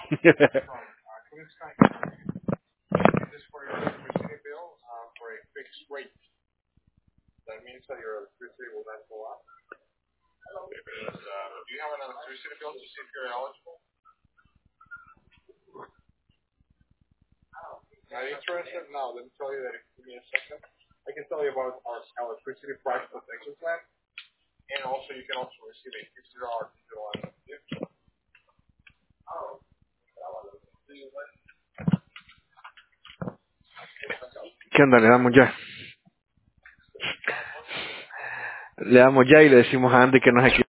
¿Qué onda? Le damos ya. Le damos ya y le decimos a Andy que nos equivocamos.